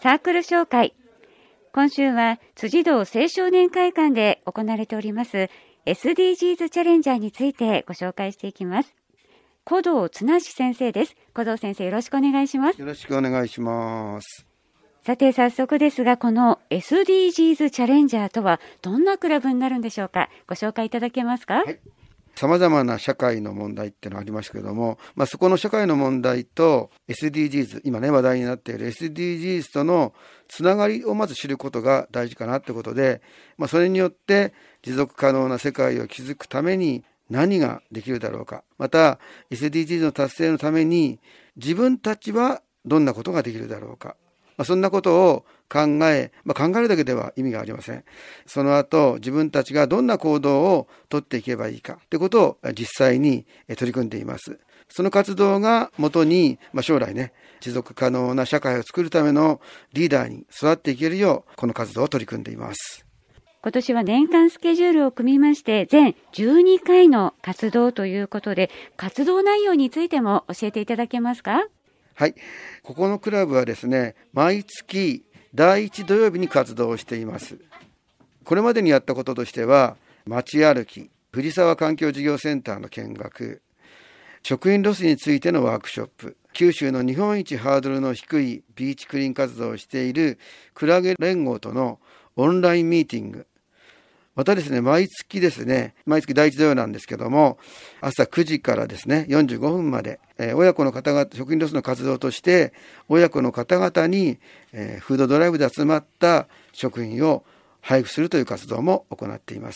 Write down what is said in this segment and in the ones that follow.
サークル紹介。今週は辻堂青少年会館で行われております SDGs チャレンジャーについてご紹介していきます。古道綱志先生です。古道先生、よろしくお願いします。 よろしくお願いします。 さて早速ですが、この SDGs チャレンジャーとはどんなクラブになるんでしょうか。ご紹介いただけますか。 はい。様々な社会の問題っていうのがありますけれども、そこの社会の問題と SDGs、今ね話題になっている SDGs とのつながりをまず知ることが大事かなってことで、それによって持続可能な世界を築くために何ができるだろうか、また SDGs の達成のために自分たちはどんなことができるだろうか、そんなことを考えるだけでは意味がありません。その後、自分たちがどんな行動をとっていけばいいかということを実際に取り組んでいます。その活動がもとに、将来ね、持続可能な社会を作るためのリーダーに育っていけるよう、この活動を取り組んでいます。 今年は年間スケジュールを組みまして、全12回の活動ということで、活動内容についても教えていただけますか。 はい。ここのクラブはですね、毎月第1土曜日に活動をしています。これまでにやったこととしては、街歩き、藤沢環境事業センターの見学、食品ロスについてのワークショップ、九州の日本一ハードルの低いビーチクリーン活動をしているクラゲ連合とのオンラインミーティング、またですね、毎月第1土曜なんですけども、朝9時からですね、45分まで、親子の方々、食品ロスの活動として、親子の方々に、フードドライブで集まった食品を配布するという活動も行っています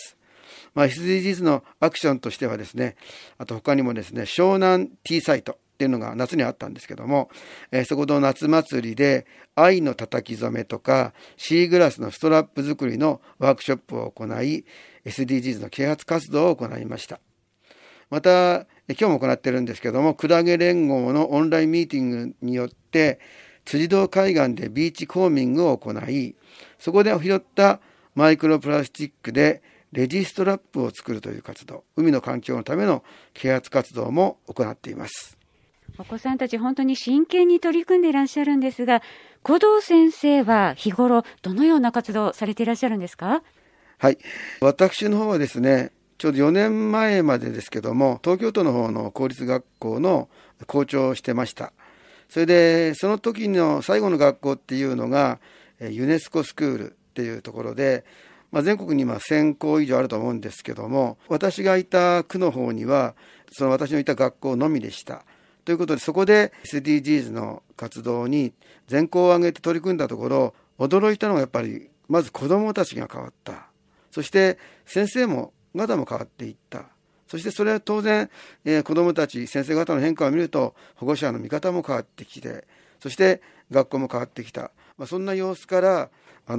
。SDGs のアクションとしてはですね、あと他にもですね、湘南ティーサイトっていうのが夏にあったんですけども、そこの夏祭りで藍の叩き染めとかシーグラスのストラップ作りのワークショップを行い、 SDGs の啓発活動を行いました。また今日も行っているんですけども、クラゲ連合のオンラインミーティングによって辻堂海岸でビーチコーミングを行い、そこで拾ったマイクロプラスチックでレジストラップを作るという活動、海の環境のための啓発活動も行っています。 お子さんたち本当に真剣に取り組んでいらっしゃるんですが、古道先生は日頃どのような活動をされていらっしゃるんですか。 はい、私の方はですね、ちょうど4年前までですけども、東京都の方の公立学校の校長をしてました。それでその時の最後の学校っていうのがユネスコスクールっていうところで、全国に今1000校以上あると思うんですけども、私がいた区の方にはその私のいた学校のみでした。ということで、そこで SDGs の活動に全校を挙げて取り組んだところ、驚いたのがやっぱりまず子どもたちが変わった。そして先生も方も変わっていった。そしてそれは当然、子どもたち先生方の変化を見ると保護者の見方も変わってきて、そして学校も変わってきた。そんな様子から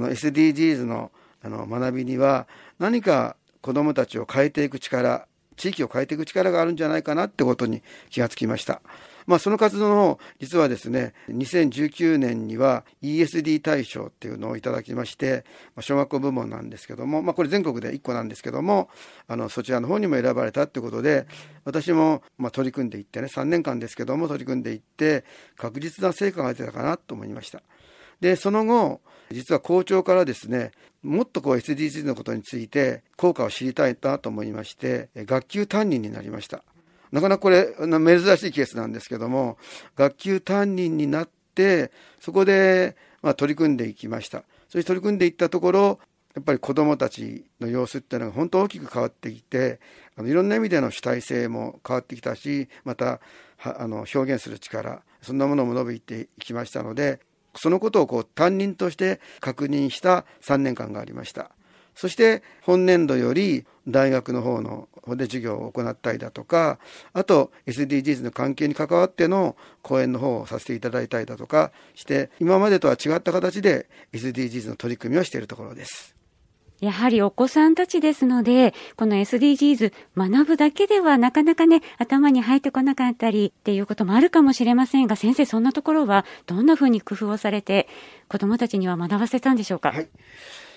SDGs の学びには何か子どもたちを変えていく力、地域を変えていく力があるんじゃないかなってことに気がつきました。その活動の実はですね、2019年には ESD 大賞っていうのをいただきまして、小学校部門なんですけども、これ全国で1個なんですけども、そちらの方にも選ばれたってことで、私も取り組んでいってね、3年間ですけども取り組んでいって確実な成果が出たかなと思いました。で、その後、実は校長からですね、もっとSDGs のことについて効果を知りたいなと思いまして、学級担任になりました。なかなかこれ珍しいケースなんですけども、学級担任になってそこで取り組んでいきました。そして取り組んでいったところ、やっぱり子どもたちの様子っていうのが本当大きく変わってきて、いろんな意味での主体性も変わってきたし、また表現する力、そんなものも伸びていきましたので、そのことを担任として確認した3年間がありました。そして本年度より大学の方で授業を行ったりだとか、あと SDGs の関係に関わっての講演の方をさせていただいたりだとかして、今までとは違った形で SDGs の取り組みをしているところです。 やはりお子さんたちですので、この SDGs 学ぶだけではなかなかね、頭に入ってこなかったりっていうこともあるかもしれませんが、先生、そんなところはどんなふうに工夫をされて子どもたちには学ばせたんでしょうか。 はい、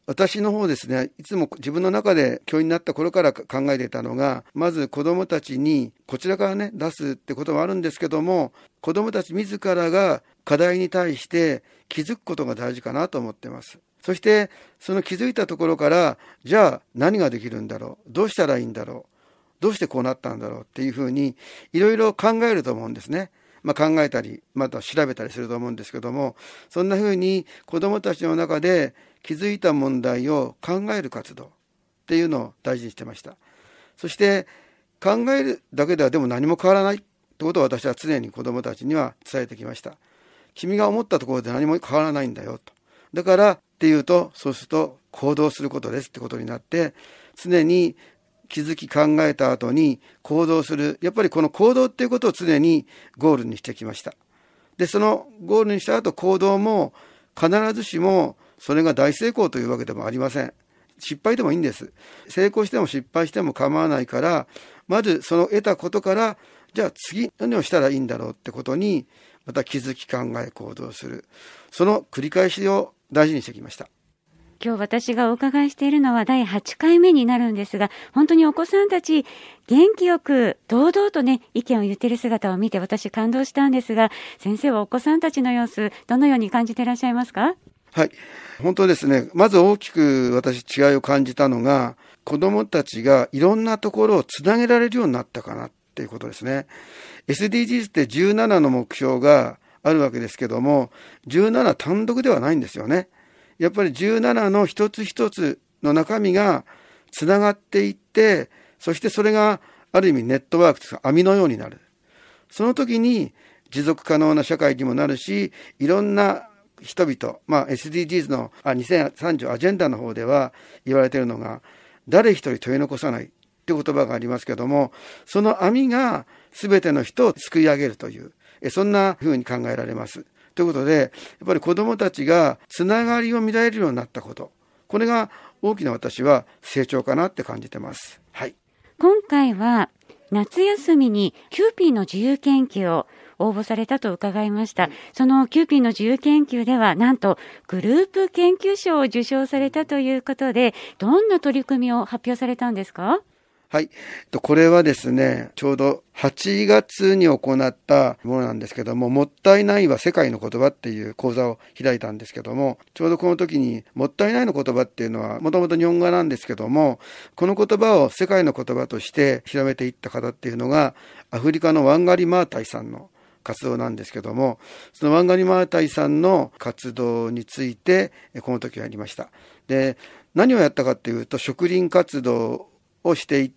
私の方ですね、いつも自分の中で教員になった頃から考えていたのが、まず子どもたちにこちらからね出すってことはあるんですけども、子どもたち自らが課題に対して気づくことが大事かなと思っています。そしてその気づいたところから、じゃあ何ができるんだろう、どうしたらいいんだろう、どうしてこうなったんだろうっていうふうにいろいろ考えると思うんですね。考えたりまた調べたりすると思うんですけども、そんなふうに子どもたちの中で気づいた問題を考える活動っていうのを大事にしてました。そして考えるだけではでも何も変わらないってことを私は常に子どもたちには伝えてきました。君が思ったところで何も変わらないんだよと。だからっていうと、そうすると行動することですってことになって、常に気づき考えた後に行動する。やっぱりこの行動っていうことを常にゴールにしてきました。で、そのゴールにした後、行動も必ずしもそれが大成功というわけでもありません。失敗でもいいんです。成功しても失敗しても構わないから、まずその得たことから、じゃあ次何をしたらいいんだろうってことにまた気づき考え行動する、その繰り返しを大事にしてきました。 今日私がお伺いしているのは第8回目になるんですが、本当にお子さんたち元気よく堂々とね意見を言っている姿を見て私感動したんですが、先生はお子さんたちの様子どのように感じていらっしゃいますか？ はい、本当ですね。まず大きく私違いを感じたのが、子どもたちがいろんなところをつなげられるようになったかなっていうことですね。SDGs って17の目標があるわけですけども、17単独ではないんですよね。やっぱり17の一つ一つの中身がつながっていって、そしてそれがある意味ネットワークというか網のようになる。その時に持続可能な社会にもなるし、いろんな人々、SDGs の2030アジェンダの方では言われているのが、誰一人取り残さないって言葉がありますけども、その網が全ての人を救い上げるという、そんな風に考えられます。ということで、やっぱり子どもたちがつながりを見られるようになったこと、これが大きな私は成長かなって感じてます。はい。 今回は夏休みにキューピーの自由研究を応募されたと伺いました。そのキューピーの自由研究ではなんとグループ研究賞を受賞されたということで、どんな取り組みを発表されたんですか？ はい。これはですね、ちょうど8月に行ったものなんですけども、もったいないは世界の言葉っていう講座を開いたんですけども、ちょうどこの時にもったいないの言葉っていうのはもともと日本語なんですけども、この言葉を世界の言葉として広めていった方っていうのがアフリカのワンガリ・マータイさんの活動なんですけども、そのワンガリ・マータイさんの活動についてこの時はやりました。で、何をやったかっていうと、植林活動をしていって、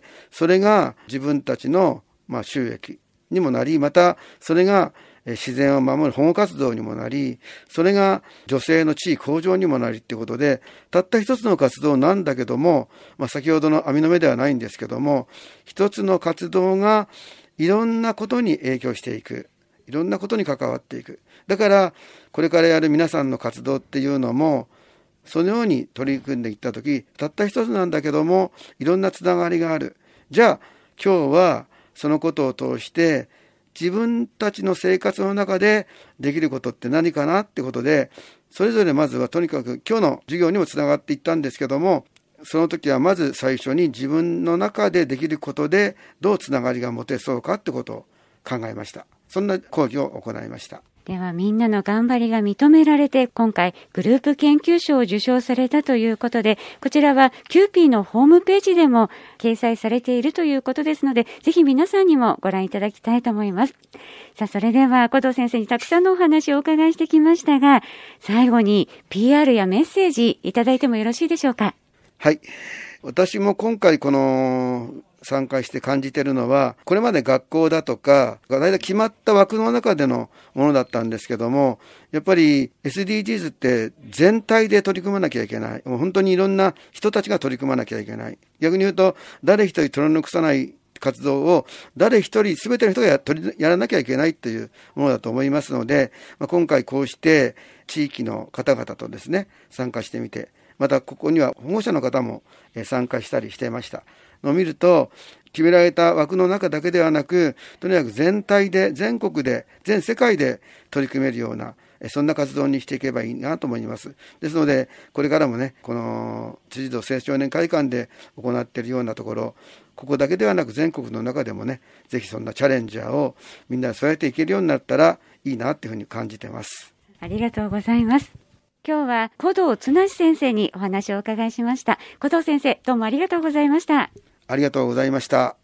それが自分たちの収益にもなり、またそれが自然を守る保護活動にもなり、それが女性の地位向上にもなりっていうことで、たった一つの活動なんだけども、先ほどの網の目ではないんですけども、一つの活動がいろんなことに影響していく、いろんなことに関わっていく。だからこれからやる皆さんの活動っていうのもそのように取り組んでいったとき、たった一つなんだけどもいろんなつながりがある。じゃあ今日はそのことを通して自分たちの生活の中でできることって何かなってことで、それぞれまずはとにかく今日の授業にもつながっていったんですけども、その時はまず最初に自分の中でできることでどうつながりが持てそうかってことを考えました。そんな講義を行いました。 ではみんなの頑張りが認められて、今回グループ研究賞を受賞されたということで、こちらはキューピーのホームページでも掲載されているということですので、ぜひ皆さんにもご覧いただきたいと思います。さあ、それでは古藤先生にたくさんのお話をお伺いしてきましたが、最後に PR やメッセージいただいてもよろしいでしょうか？ はい。私も今回この参加して感じているのは、これまで学校だとか大体決まった枠の中でのものだったんですけども、やっぱり SDGs って全体で取り組まなきゃいけない。もう本当にいろんな人たちが取り組まなきゃいけない。逆に言うと、誰一人取り残さない活動を誰一人全ての人がやらなきゃいけないというものだと思いますので、今回こうして地域の方々とですね参加してみて、またここには保護者の方も参加したりしていましたのを見ると、決められた枠の中だけではなく、とにかく全体で全国で全世界で取り組めるようなそんな活動にしていけばいいなと思います。ですので、これからもね、この辻堂青少年会館で行っているようなところ、ここだけではなく全国の中でもね、ぜひそんなチャレンジャーをみんなで育てていけるようになったらいいなっていうふうに感じてます。 ありがとうございます。今日は古道綱先生にお話をお伺いしました。古道先生、どうもありがとうございました。 ありがとうございました。